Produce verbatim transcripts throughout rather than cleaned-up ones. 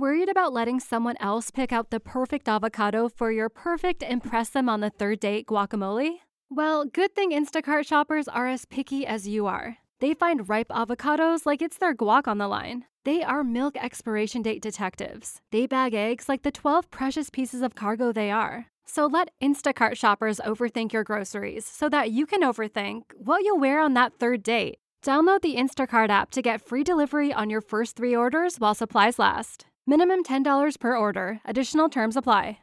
Worried about letting someone else pick out the perfect avocado for your perfect impress them on the third date guacamole? Well, good thing Instacart shoppers are as picky as you are. They find ripe avocados like it's their guac on the line. They are milk expiration date detectives. They bag eggs like the twelve precious pieces of cargo they are. So let Instacart shoppers overthink your groceries so that you can overthink what you'll wear on that third date. Download the Instacart app to get free delivery on your first three orders while supplies last. Minimum ten dollars per order. Additional terms apply.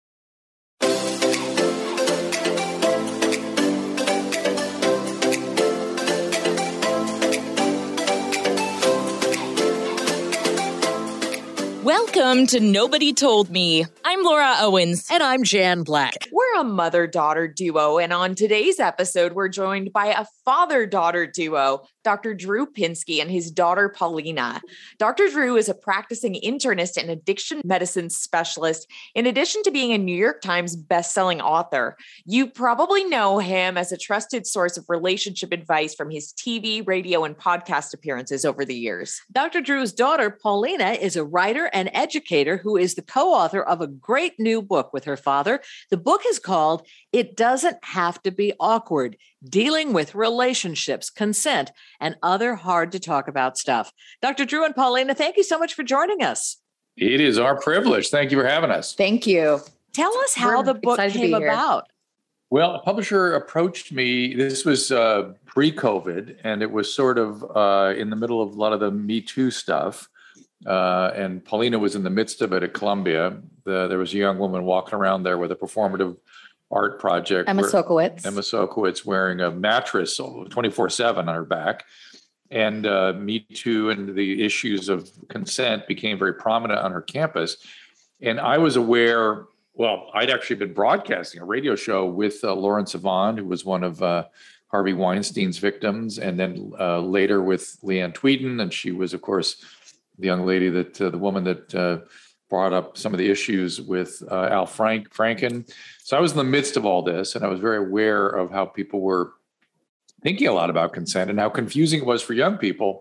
Welcome to Nobody Told Me. I'm Laura Owens. And I'm Jan Black. We're a mother-daughter duo, and on today's episode, we're joined by a father-daughter duo, Doctor Drew Pinsky and his daughter, Paulina. Doctor Drew is a practicing internist and addiction medicine specialist, in addition to being a New York Times bestselling author. You probably know him as a trusted source of relationship advice from his T V, radio, and podcast appearances over the years. Doctor Drew's daughter, Paulina, is a writer and educator who is the co-author of a great new book with her father. The book is called It Doesn't Have to Be Awkward: Dealing with Relationships, Consent, and Other Hard to Talk About Stuff. Doctor Drew and Paulina, thank you so much for joining us. It is our privilege. Thank you for having us. Thank you. Tell us how We're the book came about. Well, a publisher approached me. This was uh, pre-COVID, and it was sort of uh, in the middle of a lot of the Me Too stuff. Uh, and Paulina was in the midst of it at Columbia. The, there was a young woman walking around there with a performative art project. Emma Sokowitz. Emma Sokowitz wearing a mattress twenty-four seven on her back. And uh, Me Too and the issues of consent became very prominent on her campus. And I was aware, well, I'd actually been broadcasting a radio show with uh, Lawrence Avon, who was one of uh, Harvey Weinstein's victims, and then uh, later with Leanne Tweeden. And she was, of course, the young lady that, uh, the woman that uh, brought up some of the issues with uh, Al Frank, Franken. So I was in the midst of all this, and I was very aware of how people were thinking a lot about consent and how confusing it was for young people.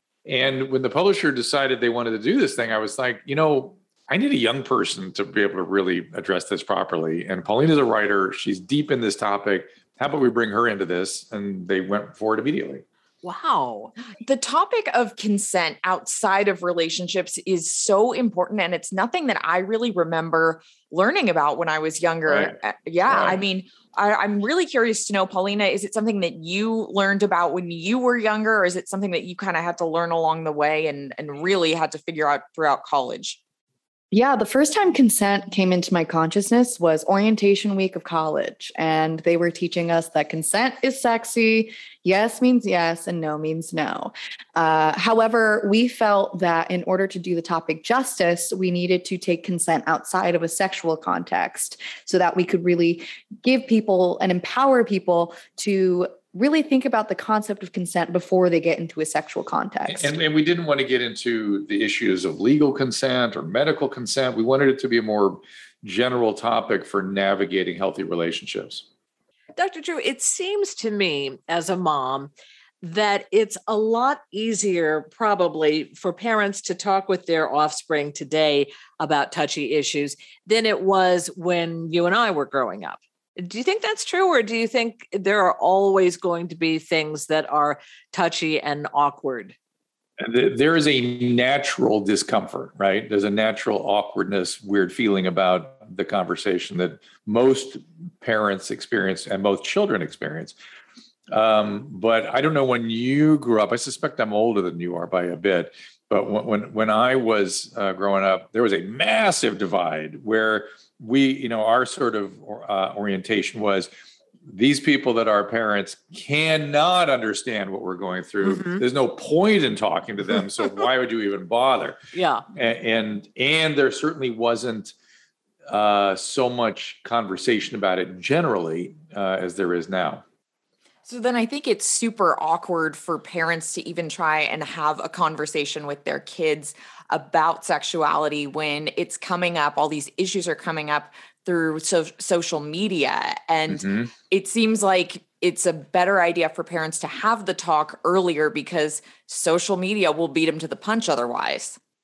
And when the publisher decided they wanted to do this thing, I was like, you know, I need a young person to be able to really address this properly. And Paulina's a writer. She's deep in this topic. How about we bring her into this? And they went forward immediately. Wow. The topic of consent outside of relationships is so important. And it's nothing that I really remember learning about when I was younger. Right. Yeah. Right. I mean, I, I'm really curious to know, Paulina, is it something that you learned about when you were younger, or is it something that you kind of had to learn along the way and, and really had to figure out throughout college? Yeah, the first time consent came into my consciousness was orientation week of college. And they were teaching us that consent is sexy. Yes means yes and no means no. Uh, however, we felt that in order to do the topic justice, we needed to take consent outside of a sexual context so that we could really give people and empower people to really think about the concept of consent before they get into a sexual context. And, and we didn't want to get into the issues of legal consent or medical consent. We wanted it to be a more general topic for navigating healthy relationships. Doctor Drew, it seems to me as a mom that it's a lot easier probably for parents to talk with their offspring today about touchy issues than it was when you and I were growing up. Do you think that's true, or do you think there are always going to be things that are touchy and awkward? There is a natural discomfort, right? There's a natural awkwardness, weird feeling about the conversation that most parents experience and most children experience. Um, but I don't know when you grew up. I suspect I'm older than you are by a bit. But when when, when I was uh, growing up, there was a massive divide where we, you know, our sort of uh, orientation was these people that are parents cannot understand what we're going through. Mm-hmm. There's no point in talking to them. So why would you even bother? Yeah. And, and, and there certainly wasn't uh, so much conversation about it generally uh, as there is now. So then I think it's super awkward for parents to even try and have a conversation with their kids about sexuality when it's coming up, all these issues are coming up through so- social media. And mm-hmm. it seems like it's a better idea for parents to have the talk earlier because social media will beat them to the punch otherwise.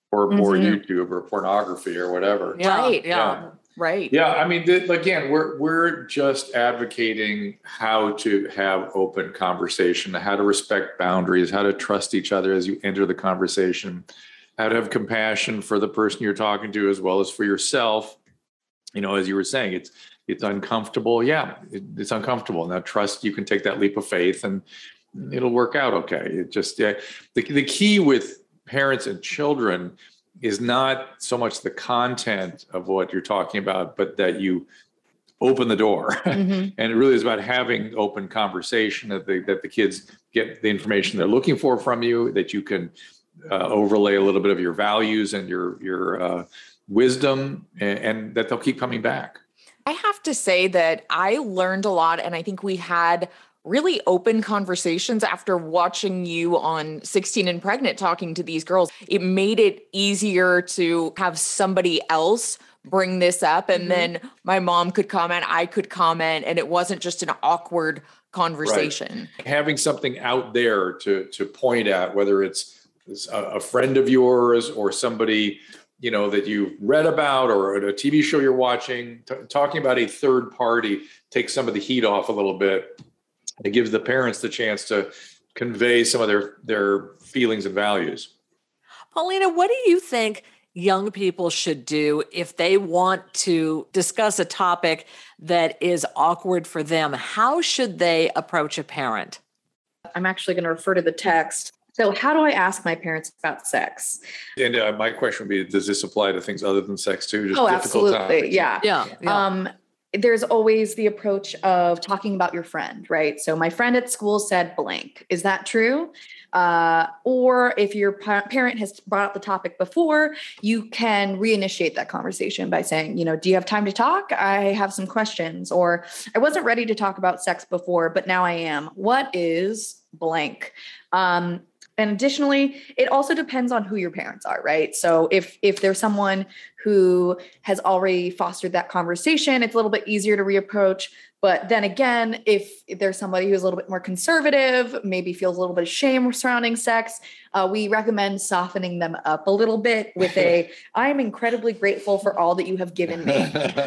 or, or Mhm. YouTube or pornography or whatever. Yeah. Right. Yeah. Yeah. Right. Yeah, I mean, th- again, we're we're just advocating how to have open conversation, how to respect boundaries, how to trust each other as you enter the conversation, how to have compassion for the person you're talking to as well as for yourself. You know, as you were saying, it's it's uncomfortable. Yeah, it, it's uncomfortable. Now, trust you can take that leap of faith, and it'll work out okay. It just yeah, the the key with parents and children is not so much the content of what you're talking about, but that you open the door. Mhm. And it really is about having open conversation, that the, that the kids get the information they're looking for from you, that you can uh, overlay a little bit of your values and your, your uh, wisdom, and, and that they'll keep coming back. I have to say that I learned a lot, and I think we had really open conversations after watching you on sixteen and Pregnant talking to these girls. It made it easier to have somebody else bring this up, and mm-hmm. then my mom could comment, I could comment, and it wasn't just an awkward conversation. Right. Having something out there to to point at, whether it's a, a friend of yours or somebody, you know, that you read about, or a T V show you're watching, t- talking about a third party takes some of the heat off a little bit. It gives the parents the chance to convey some of their, their feelings and values. Paulina, what do you think young people should do if they want to discuss a topic that is awkward for them? How should they approach a parent? I'm actually going to refer to the text. So how do I ask my parents about sex? And uh, my question would be, does this apply to things other than sex too? Just oh, absolutely. Topics? Yeah. Yeah. yeah. Um, there's always the approach of talking about your friend, right? So my friend at school said blank. Is that true? Uh, or if your pa- parent has brought up the topic before, you can reinitiate that conversation by saying, you know, do you have time to talk? I have some questions. Or I wasn't ready to talk about sex before, but now I am. What is blank? Um, And additionally, it also depends on who your parents are, right? So if if there's someone who has already fostered that conversation, it's a little bit easier to reapproach. But then again, if there's somebody who's a little bit more conservative, maybe feels a little bit of shame surrounding sex, uh, we recommend softening them up a little bit with a, I am incredibly grateful for all that you have given me.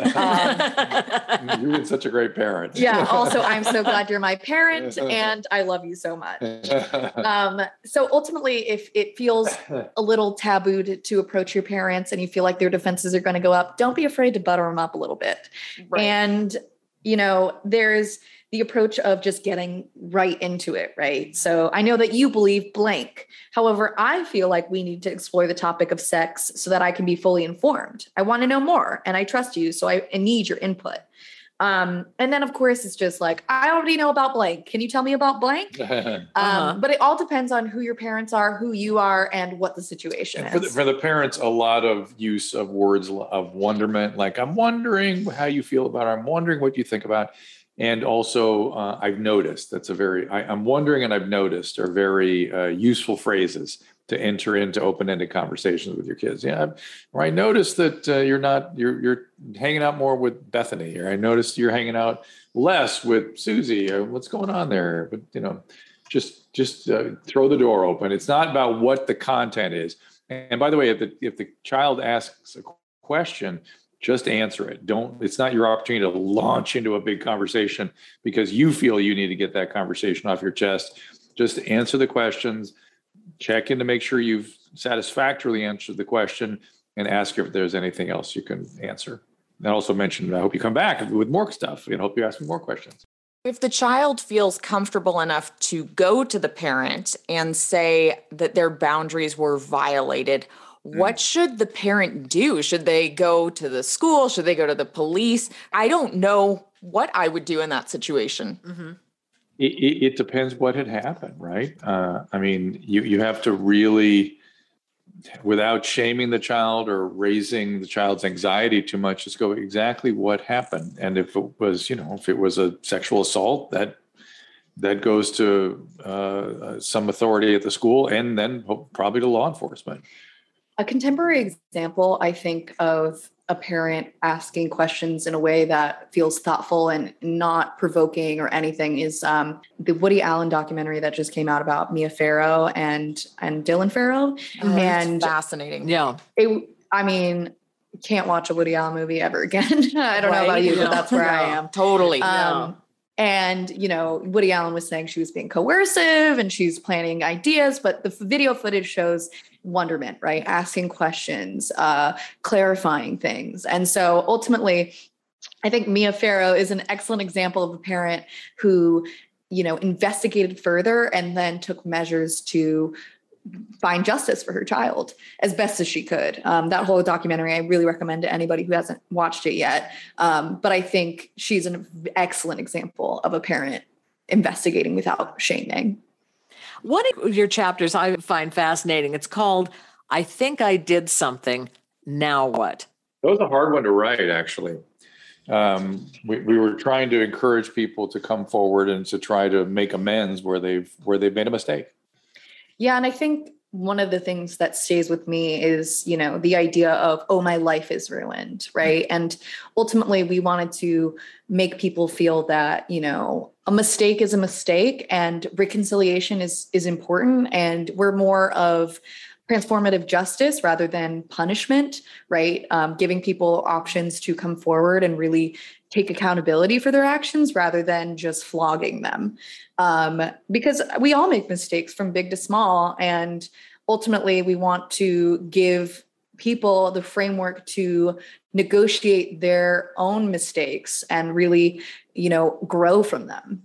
Um, You've been such a great parent. Yeah. Also, I'm so glad you're my parent and I love you so much. Um, so ultimately, if it feels a little taboo to, to approach your parents and you feel like their defenses are going to go up, don't be afraid to butter them up a little bit. Right. And you know, there's the approach of just getting right into it, right? So I know that you believe blank. However, I feel like we need to explore the topic of sex so that I can be fully informed. I want to know more and I trust you, so I, I need your input. Um, and then, of course, it's just like, I already know about blank. Can you tell me about blank? uh-huh. um, but it all depends on who your parents are, who you are, and what the situation and is. For the, for the parents, a lot of use of words of wonderment, like I'm wondering how you feel about it. I'm wondering what you think about. And also, uh, I've noticed, that's a very, I, I'm wondering and I've noticed are very uh, useful phrases to enter into open-ended conversations with your kids. Yeah, or I noticed that uh, you're not, you're you're hanging out more with Bethany, or I noticed you're hanging out less with Susie. Or what's going on there? But you know, just just uh, throw the door open. It's not about what the content is. And by the way, if the if the child asks a question, just answer it. Don't. It's not your opportunity to launch into a big conversation because you feel you need to get that conversation off your chest. Just answer the questions. Check in to make sure you've satisfactorily answered the question and ask if there's anything else you can answer. And also mention, I hope you come back with more stuff and hope you ask me more questions. If the child feels comfortable enough to go to the parent and say that their boundaries were violated, mm. what should the parent do? Should they go to the school? Should they go to the police? I don't know what I would do in that situation. Mm-hmm. It, it, it depends what had happened, right? Uh, I mean, you, you have to really, without shaming the child or raising the child's anxiety too much, just go exactly what happened. And if it was, you know, if it was a sexual assault, that that goes to uh, some authority at the school and then probably to law enforcement. A contemporary example, I think, of a parent asking questions in a way that feels thoughtful and not provoking or anything is um, the Woody Allen documentary that just came out about Mia Farrow and and Dylan Farrow. Oh, and fascinating. Yeah. It, I mean, can't watch a Woody Allen movie ever again. I don't Right? know about you, Yeah. but that's where I Yeah. am. Totally. Um, and, you know, Woody Allen was saying she was being coercive and she's planning ideas, but the video footage shows wonderment, right? Asking questions, uh, clarifying things. And so ultimately, I think Mia Farrow is an excellent example of a parent who, you know, investigated further and then took measures to find justice for her child as best as she could. Um, that whole documentary, I really recommend to anybody who hasn't watched it yet. Um, but I think she's an excellent example of a parent investigating without shaming. One of your chapters I find fascinating. It's called, I Think I Did Something, Now What? That was a hard one to write, actually. Um, we, we were trying to encourage people to come forward and to try to make amends where they've where they've made a mistake. Yeah. And I think one of the things that stays with me is, you know, the idea of, oh, my life is ruined, right? And ultimately, we wanted to make people feel that, you know, a mistake is a mistake and reconciliation is is important. And we're more of transformative justice rather than punishment, right? Um, giving people options to come forward and really take accountability for their actions rather than just flogging them. Um, because we all make mistakes from big to small. And ultimately, we want to give people the framework to negotiate their own mistakes and really, you know, grow from them.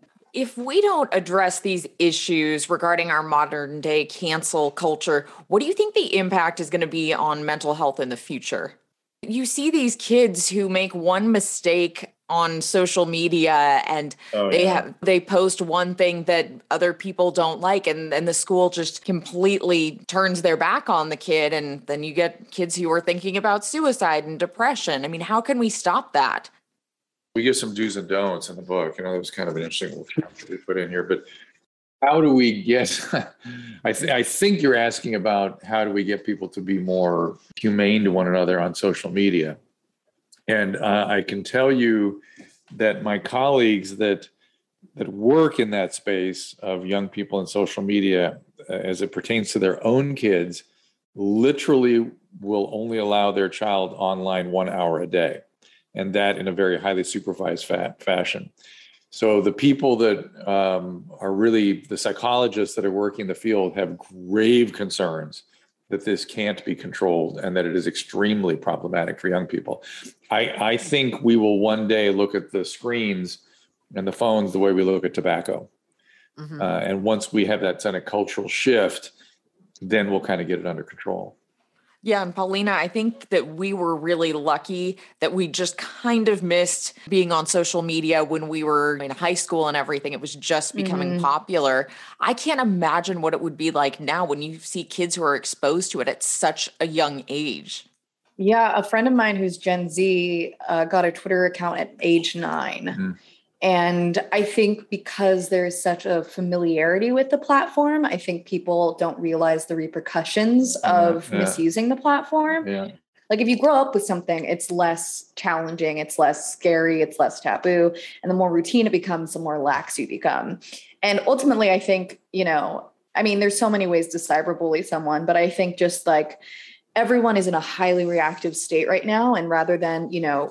If we don't address these issues regarding our modern day cancel culture, what do you think the impact is going to be on mental health in the future? You see these kids who make one mistake on social media and Oh, they yeah. have they post one thing that other people don't like, and then the school just completely turns their back on the kid, and then you get kids who are thinking about suicide and depression. I mean, how can we stop that? We give some do's and don'ts in the book. You know, that was kind of an interesting chapter we put in here. But how do we get, I, th- I think you're asking about how do we get people to be more humane to one another on social media. And uh, I can tell you that my colleagues that that work in that space of young people in social media, uh, as it pertains to their own kids, literally will only allow their child online one hour a day. And that in a very highly supervised fa- fashion. So the people that um, are really the psychologists that are working in the field have grave concerns that this can't be controlled and that it is extremely problematic for young people. I, I think we will one day look at the screens and the phones the way we look at tobacco. Mm-hmm. Uh, and once we have that kind of cultural shift, then we'll kind of get it under control. Yeah. And Paulina, I think that we were really lucky that we just kind of missed being on social media when we were in high school and everything. It was just becoming mm-hmm. popular. I can't imagine what it would be like now when you see kids who are exposed to it at such a young age. Yeah. A friend of mine who's Gen Z uh, got a Twitter account at age nine. Mm-hmm. And I think because there's such a familiarity with the platform, I think people don't realize the repercussions of yeah, yeah. misusing the platform. Yeah. Like if you grow up with something, it's less challenging, it's less scary, it's less taboo. And the more routine it becomes, the more lax you become. And ultimately, I think, you know, I mean, there's so many ways to cyberbully someone, but I think just like everyone is in a highly reactive state right now. And rather than, you know,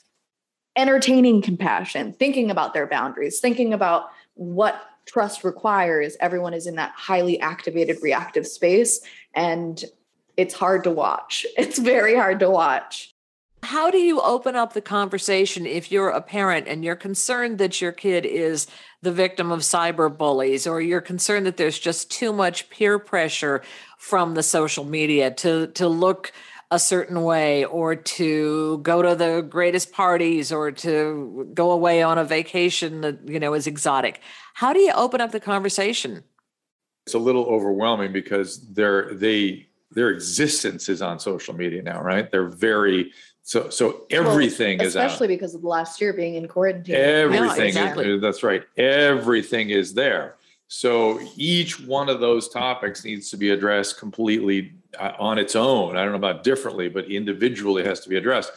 entertaining compassion, thinking about their boundaries, thinking about what trust requires, everyone is in that highly activated reactive space. And it's hard to watch. It's very hard to watch. How do you open up the conversation if you're a parent and you're concerned that your kid is the victim of cyber bullies, or you're concerned that there's just too much peer pressure from the social media to, to look a certain way, or to go to the greatest parties, or to go away on a vacation that, you know, is exotic? How do you open up the conversation? It's a little overwhelming because their they their existence is on social media now, right? They're very so so everything well, is out. Especially because of the last year being in quarantine. Everything, yeah, exactly. is, that's right. Everything is there. So each one of those topics needs to be addressed completely uh, on its own. I don't know about differently, but individually has to be addressed.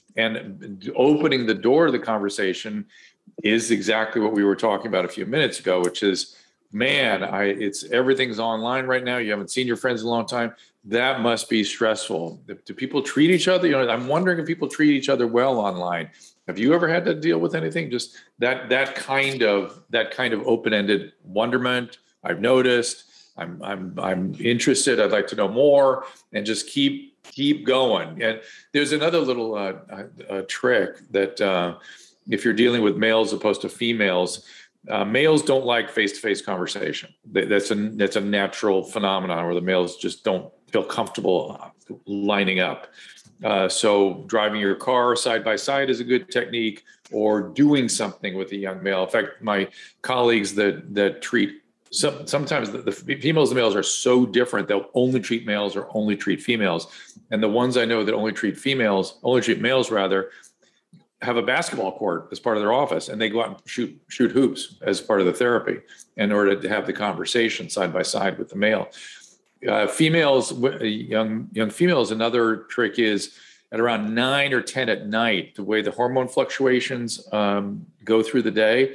And opening the door to the conversation is exactly what we were talking about a few minutes ago, which is, man, I it's everything's online right now. You haven't seen your friends in a long time. That must be stressful. Do people treat each other? You know, I'm wondering if people treat each other well online. Have you ever had to deal with anything? Just that that kind of that kind of open-ended wonderment. I've noticed. I'm I'm I'm interested. I'd like to know more, and just keep keep going. And there's another little uh, uh, trick that uh, if you're dealing with males opposed to females, uh, males don't like face-to-face conversation. That's a that's a natural phenomenon where the males just don't feel comfortable lining up. Uh, so driving your car side by side is a good technique, or doing something with a young male. In fact, my colleagues that that treat some, sometimes the, the females and males are so different, they'll only treat males or only treat females. And the ones I know that only treat females, only treat males rather, have a basketball court as part of their office, and they go out and shoot shoot hoops as part of the therapy in order to have the conversation side by side with the male. Uh, females, young young females, another trick is at around nine or ten at night, the way the hormone fluctuations um, go through the day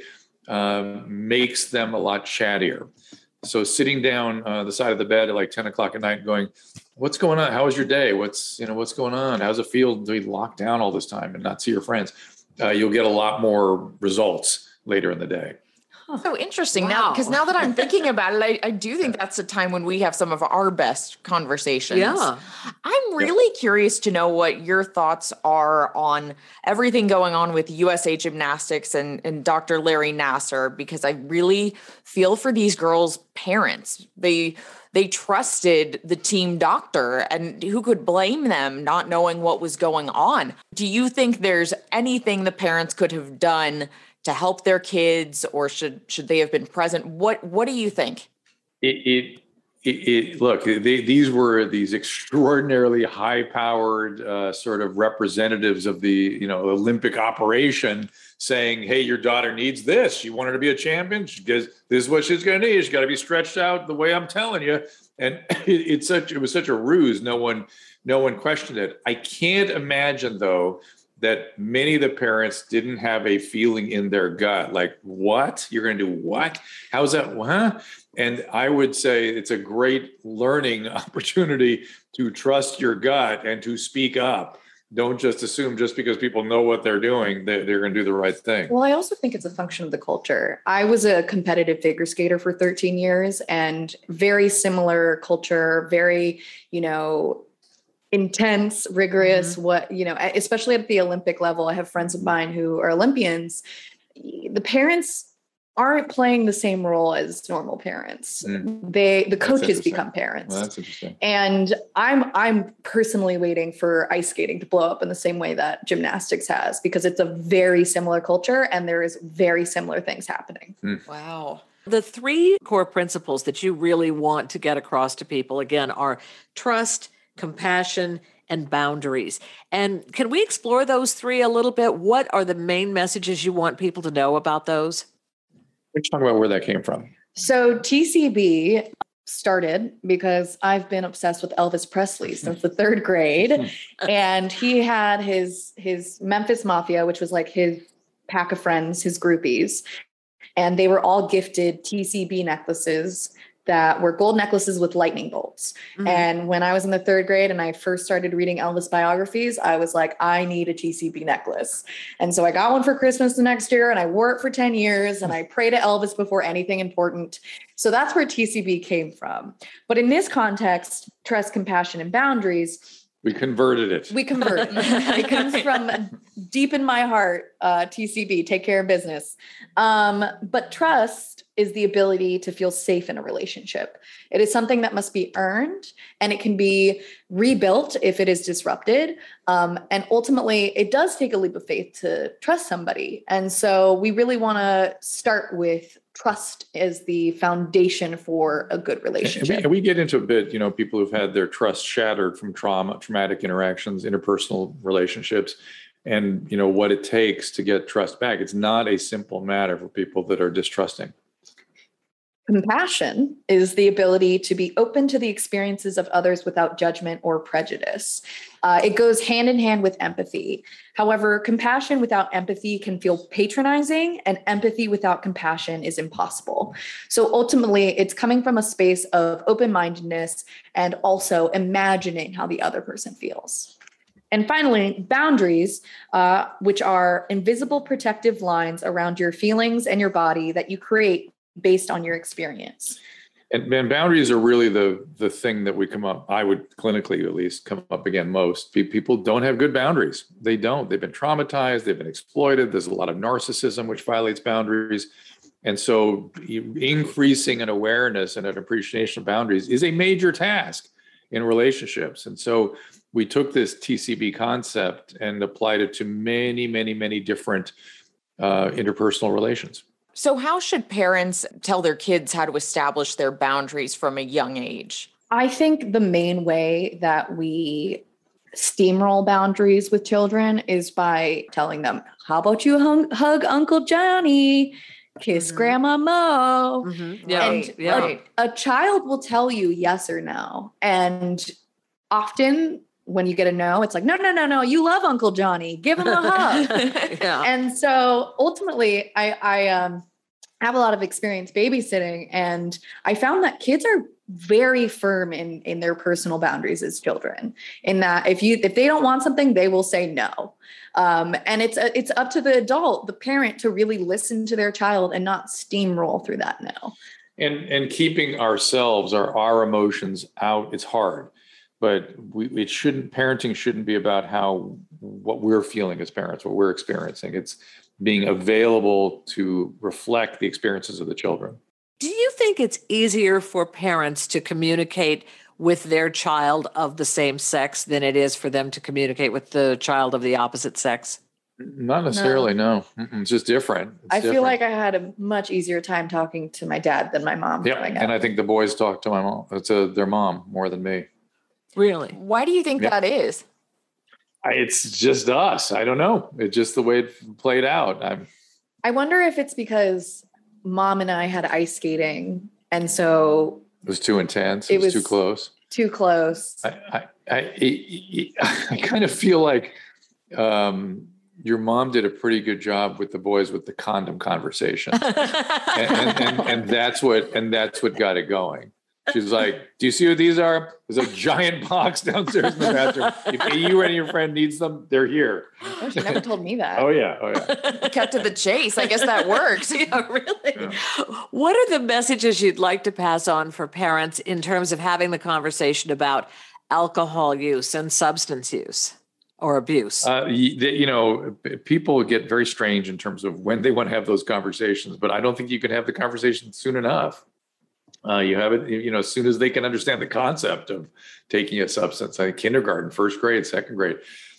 um, makes them a lot chattier. So sitting down uh, the side of the bed at like ten o'clock at night going, what's going on? How was your day? What's, you know, what's going on? How's it feel to be locked down all this time and not see your friends? Uh, you'll get a lot more results later in the day. So interesting. Wow. Now, because now that I'm thinking about it, I, I do think that's the time when we have some of our best conversations. Yeah. I'm really yeah. curious to know what your thoughts are on everything going on with U S A Gymnastics and, and Doctor Larry Nassar, because I really feel for these girls' parents. They they trusted the team doctor, and who could blame them not knowing what was going on? Do you think there's anything the parents could have done to help their kids, or should should they have been present? What what do you think? It, it, it, it look, they, these were these extraordinarily high-powered uh, sort of representatives of the you know Olympic operation, saying, "Hey, your daughter needs this. She wanted to be a champion. She does, this is what she's going to need. She's got to be stretched out the way I'm telling you." And it, it's such it was such a ruse. No one no one questioned it. I can't imagine though that many of the parents didn't have a feeling in their gut, like, what? You're going to do what? How's that? Huh? And I would say it's a great learning opportunity to trust your gut and to speak up. Don't just assume just because people know what they're doing, that they're going to do the right thing. Well, I also think it's a function of the culture. I was a competitive figure skater for thirteen years, and very similar culture, very, you know, intense, rigorous, mm-hmm. what, you know, especially at the Olympic level. I have friends of mine who are Olympians. The parents aren't playing the same role as normal parents. Mm. They, the coaches become parents. Well, that's interesting. And I'm, I'm personally waiting for ice skating to blow up in the same way that gymnastics has, because it's a very similar culture and there is very similar things happening. Mm. Wow. The three core principles that you really want to get across to people, again, are trust, compassion, and boundaries. And can we explore those three a little bit? What are the main messages you want people to know about those? Let's talk about where that came from. So T C B started because I've been obsessed with Elvis Presley since the third grade. And he had his, his Memphis Mafia, which was like his pack of friends, his groupies. And they were all gifted T C B necklaces that were gold necklaces with lightning bolts. Mm-hmm. And when I was in the third grade and I first started reading Elvis biographies, I was like, I need a T C B necklace. And so I got one for Christmas the next year and I wore it for ten years and I pray to Elvis before anything important. So that's where T C B came from. But in this context, trust, compassion, and boundaries, we converted it. We converted. It comes from deep in my heart, uh, T C B, take care of business. Um, but trust is the ability to feel safe in a relationship. It is something that must be earned, and it can be rebuilt if it is disrupted. Um, and ultimately, it does take a leap of faith to trust somebody. And so we really want to start with trust as the foundation for a good relationship. And we, and we get into a bit, you know, people who've had their trust shattered from trauma, traumatic interactions, interpersonal relationships, and, you know, what it takes to get trust back. It's not a simple matter for people that are distrusting. Compassion is the ability to be open to the experiences of others without judgment or prejudice. Uh, it goes hand in hand with empathy. However, compassion without empathy can feel patronizing, and empathy without compassion is impossible. So ultimately, it's coming from a space of open-mindedness and also imagining how the other person feels. And finally, boundaries, uh, which are invisible protective lines around your feelings and your body that you create based on your experience. And, and boundaries are really the the thing that we come up, I would clinically at least come up again most. People don't have good boundaries. They don't. They've been traumatized. They've been exploited. There's a lot of narcissism, which violates boundaries. And so increasing an awareness and an appreciation of boundaries is a major task in relationships. And so we took this T C B concept and applied it to many, many, many different uh, interpersonal relations. So how should parents tell their kids how to establish their boundaries from a young age? I think the main way that we steamroll boundaries with children is by telling them, how about you hung, hug Uncle Johnny, kiss mm-hmm. Grandma Mo? Mm-hmm. Yeah. And yeah. Like, a child will tell you yes or no. And often when you get a no, it's like, no, no, no, no, you love Uncle Johnny. Give him a hug. yeah. And so ultimately, I, I um, have a lot of experience babysitting, and I found that kids are very firm in, in their personal boundaries as children, in that if you if they don't want something, they will say no. Um, and it's a, it's up to the adult, the parent, to really listen to their child and not steamroll through that no. And and keeping ourselves, our our emotions out, it's hard. But we, it shouldn't, parenting shouldn't be about how, what we're feeling as parents, what we're experiencing. It's being available to reflect the experiences of the children. Do you think it's easier for parents to communicate with their child of the same sex than it is for them to communicate with the child of the opposite sex? Not necessarily, no. no. It's just different. It's I different. feel like I had a much easier time talking to my dad than my mom. Yeah, and I think the boys talk to my mom, to their mom more than me. Really? Why do you think yeah. that is? It's just us. I don't know. It's just the way it played out. I'm, I wonder if it's because mom and I had ice skating, and so it was too intense. It, it was, was too close. Too close. I I, I, I kind of feel like um, your mom did a pretty good job with the boys with the condom conversation, and, and, and, and that's what and that's what got it going. She's like, do you see what these are? There's a giant box downstairs in the bathroom. If you or any of your friend needs them, they're here. Oh, she never told me that. Oh, yeah. Oh, yeah. Cut to the chase. I guess that works. Yeah, really. Yeah. What are the messages you'd like to pass on for parents in terms of having the conversation about alcohol use and substance use or abuse? Uh, you, you know, people get very strange in terms of when they want to have those conversations, but I don't think you can have the conversation soon enough. Uh, you have it, you know, as soon as they can understand the concept of taking a substance, like kindergarten, first grade, second grade,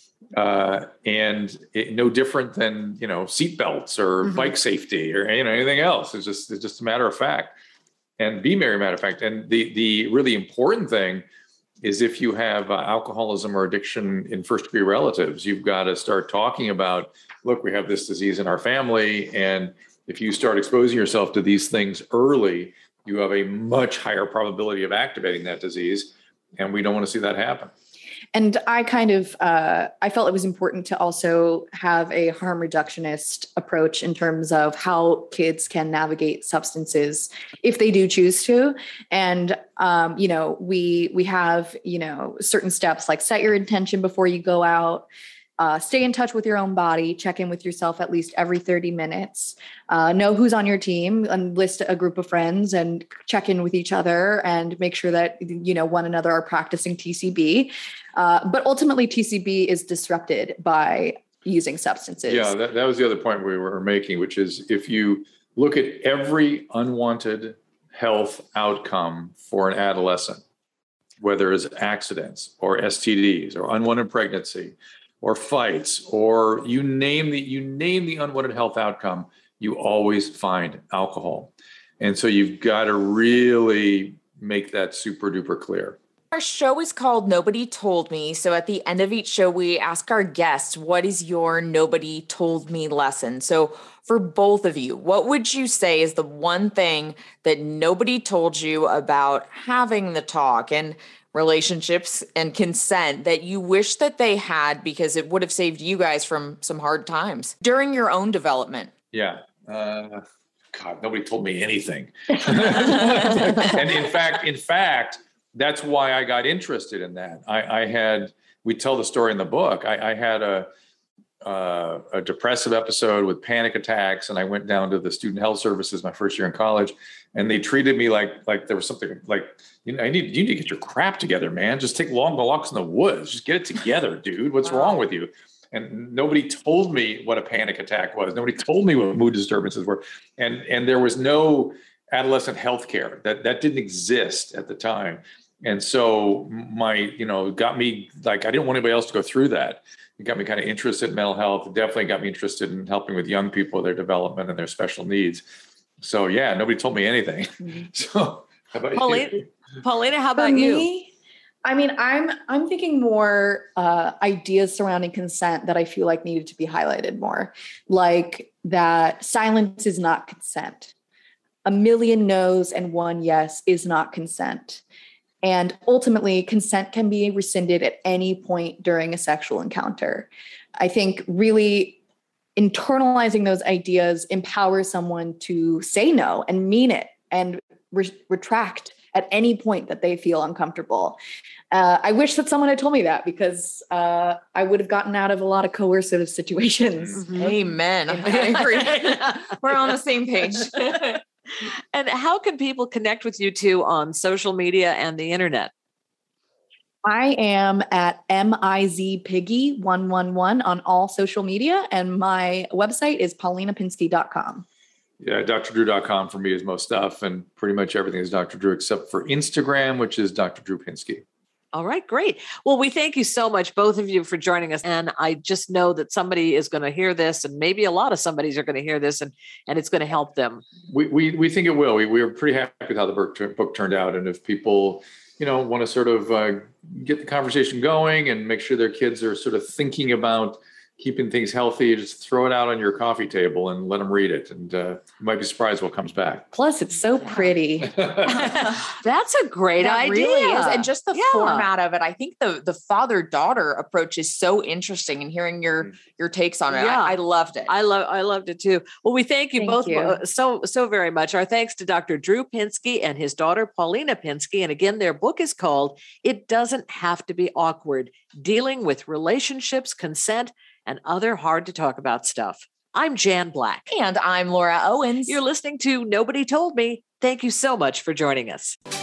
uh, and it, no different than, you know, seatbelts or mm-hmm. bike safety or, you know, anything else. It's just, it's just a matter of fact, and be very matter of fact. And the, the really important thing is if you have uh, alcoholism or addiction in first degree relatives, you've got to start talking about, look, we have this disease in our family. And if you start exposing yourself to these things early, you have a much higher probability of activating that disease. And we don't want to see that happen. And I kind of, uh, I felt it was important to also have a harm reductionist approach in terms of how kids can navigate substances if they do choose to. And, um, you know, we, we have, you know, certain steps like set your intention before you go out. Uh, stay in touch with your own body, check in with yourself at least every thirty minutes, uh, know who's on your team, and list a group of friends and check in with each other and make sure that, you know, one another are practicing T C B. Uh, but ultimately T C B is disrupted by using substances. Yeah, that, that was the other point we were making, which is if you look at every unwanted health outcome for an adolescent, whether it's accidents or S T Ds or unwanted pregnancy, or fights, or you name the you name the unwanted health outcome, you always find alcohol. And so you've got to really make that super duper clear. Our show is called Nobody Told Me. So at the end of each show, we ask our guests, what is your nobody told me lesson? So for both of you, what would you say is the one thing that nobody told you about having the talk and relationships and consent that you wish that they had because it would have saved you guys from some hard times during your own development? Yeah. Uh, God, nobody told me anything. And in fact, in fact, that's why I got interested in that. I, I had, we tell the story in the book. I, I had a, uh, a depressive episode with panic attacks, and I went down to the student health services my first year in college, and they treated me like like there was something like, you know, I need you need to get your crap together, man. Just take long walks in the woods. Just get it together, dude. What's wow. wrong with you? And nobody told me what a panic attack was. Nobody told me what mood disturbances were, and and there was no adolescent health care. That that didn't exist at the time. And so my, you know, got me like, I didn't want anybody else to go through that. It got me kind of interested in mental health. It definitely got me interested in helping with young people, their development and their special needs. So yeah, nobody told me anything. Mm-hmm. So how about Paulina, you? Paulina, how about For you? Me, I mean, I'm I'm thinking more uh, ideas surrounding consent that I feel like needed to be highlighted more, like that silence is not consent. A million no's and one yes is not consent. And ultimately, consent can be rescinded at any point during a sexual encounter. I think really internalizing those ideas empowers someone to say no and mean it and re- retract at any point that they feel uncomfortable. Uh, I wish that someone had told me that because uh, I would have gotten out of a lot of coercive situations. Mm-hmm. Amen. I agree. We're on the same page. And how can people connect with you two on social media and the internet? I am at M I Z Piggy one one one on all social media, and my website is paulina pinsky dot com. Yeah, D R drew dot com for me is most stuff, and pretty much everything is Doctor Drew except for Instagram, which is Doctor Drew Pinsky. All right, great. Well, we thank you so much, both of you, for joining us. And I just know that somebody is going to hear this, and maybe a lot of somebody's are going to hear this, and, and it's going to help them. We we we think it will. We we are pretty happy with how the book, book turned out. And if people, you know, want to sort of uh, get the conversation going and make sure their kids are sort of thinking about keeping things healthy, just throw it out on your coffee table and let them read it. And uh, you might be surprised what comes back. Plus, it's so pretty. That's a great that idea. Really is. And just the yeah. format of it, I think the the father-daughter approach is so interesting, and hearing your your takes on it. Yeah. I, I loved it. I love I loved it too. Well, we thank you Thank both you. Uh, so so very much. Our thanks to Doctor Drew Pinsky and his daughter Paulina Pinsky. And again, their book is called "It Doesn't Have to Be Awkward: Dealing with Relationships, Consent, and Other Hard to Talk About Stuff." I'm Jan Black. And I'm Laura Owens. You're listening to Nobody Told Me. Thank you so much for joining us.